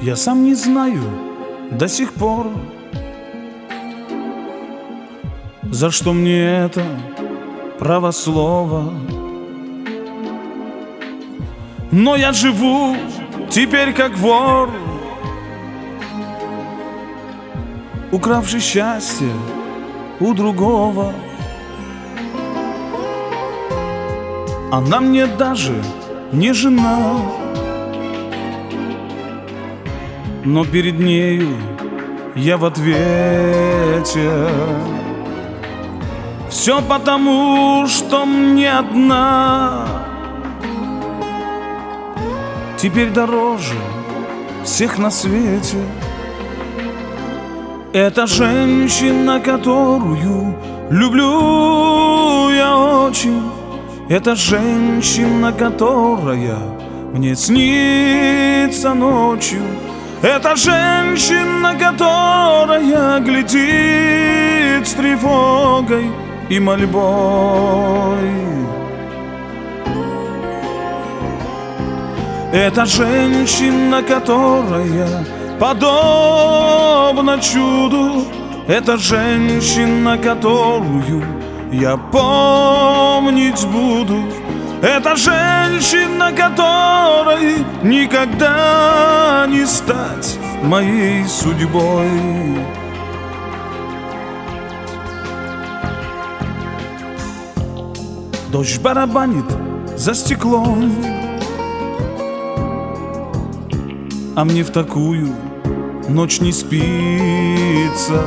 Я сам не знаю до сих пор, за что мне это право слова. Но я живу теперь как вор, укравший счастье у другого. Она мне даже не жена, но перед нею я в ответе. Все потому, что мне одна теперь дороже всех на свете. Это женщина, которую люблю я очень. Это женщина, которая мне снится ночью. Это женщина, которая глядит с тревогой и мольбой. Это женщина, которая подобна чуду. Это женщина, которую я помнить буду. Это женщина, которой никогда не стать моей судьбой. Дождь барабанит за стеклом, а мне в такую ночь не спится.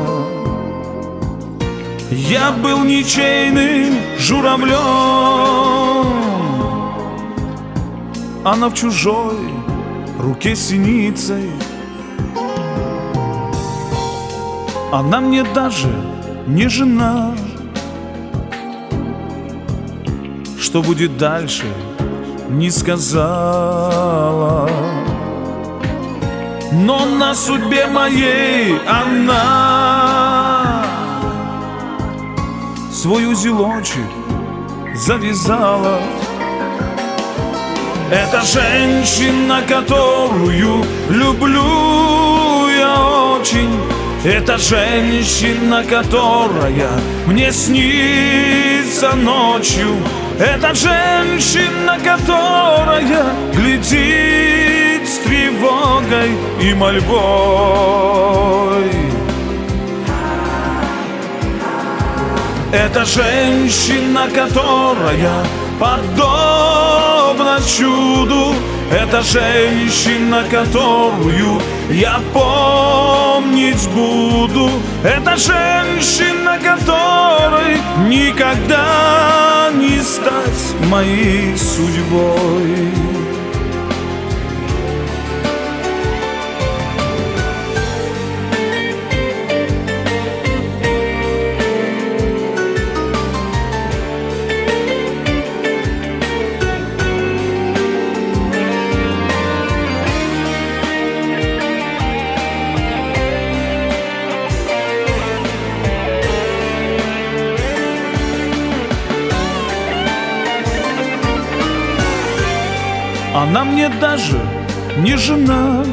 Я был ничейным журавлем, она в чужой руке синицей. Она мне даже не жена. Что будет дальше, не сказала. Но на судьбе моей она свой узелочек завязала. Это женщина, которую люблю я очень. Это женщина, которая мне снится ночью. Это женщина, которая глядит с тревогой и мольбой. Это женщина, которая подобна чуду. Это женщина, которую я помнить буду. Это женщина, которой никогда не стать моей судьбой. Она мне даже не жена.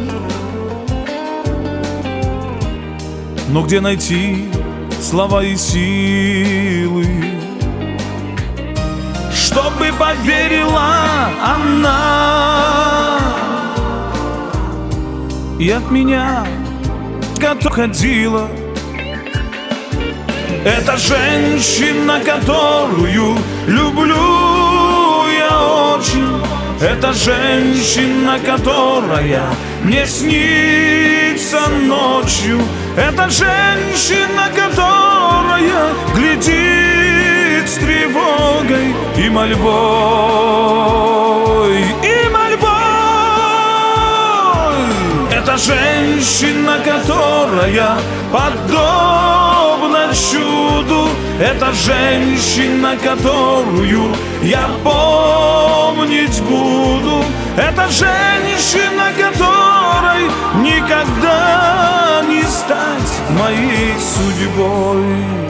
Но где найти слова и силы, чтобы поверила она и от меня ходила. Это женщина, которую люблю я очень. Это женщина, которая мне снится ночью. Это женщина, которая глядит с тревогой и мольбой. Это женщина, которая подобна чуду. Это женщина, которую я помнить буду. Это женщина, которой никогда не стать моей судьбой.